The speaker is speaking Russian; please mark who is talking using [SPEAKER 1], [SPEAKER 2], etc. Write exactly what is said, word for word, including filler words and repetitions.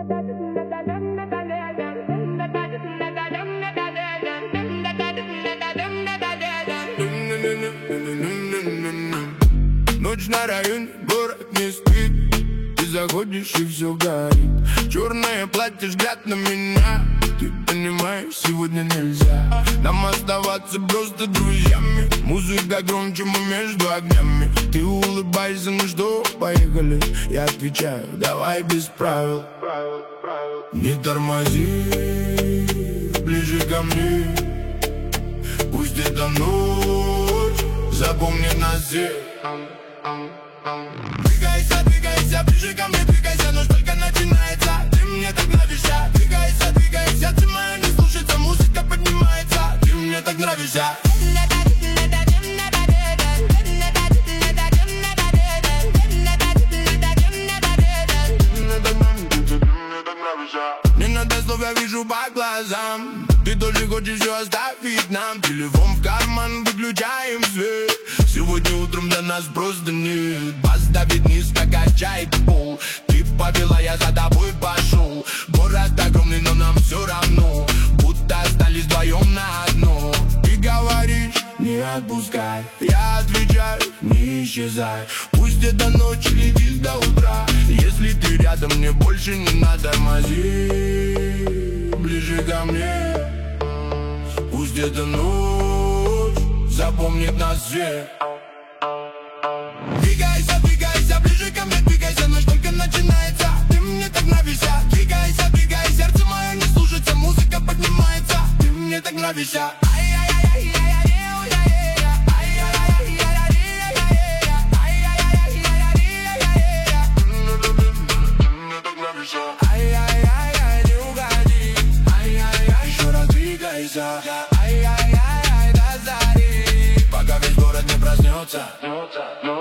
[SPEAKER 1] Ночь на районе, город не спит. Ты заходишь и все горит. Черное платье, взгляд на меня. Ты понимаешь, сегодня нельзя нам оставаться просто друзьями. Музыка громче, мы между огнями. Ты улыбаешься, ну что, поехали. Я отвечаю, давай без правил. Не тормози, ближе ко мне. Пусть эта ночь запомнит нас всех. Двигайся, двигайся, ближе ко мне, двигайся, ночь только начинается. Ты мне так нравишься. Двигайся, двигайся, ты моя не слушается, музыка поднимается. Ты мне так нравишься. Не надо слов, я вижу по глазам. Ты тоже хочешь все оставить нам. Телефон в карман, выключаем свет. Сегодня утром для нас просто нет. Бас давит низко, качает пол. Ты повела, я за тобой пошел. Город огромный, но нам все равно. Будто остались вдвоем на одно. Ты говоришь, не отпускай. Я отвечаю, не исчезай. Пусть эта ночь летит до утра. Если ты рядом, мне больше не надо. Тормози, ближе ко мне. Пусть эта ночь запомнит нас всех. Двигайся, двигайся, ближе ко мне, двигайся, ночь только начинается. Ты мне так нравишься. Двигайся, двигай, сердце мое не слушается, музыка поднимается. Ты мне так нравишься. Ай-яй-яй-яй, не угоди. Ай-яй-яй, еще раз двигайся. Ай-яй-яй-яй, до зари, пока весь город не проснется.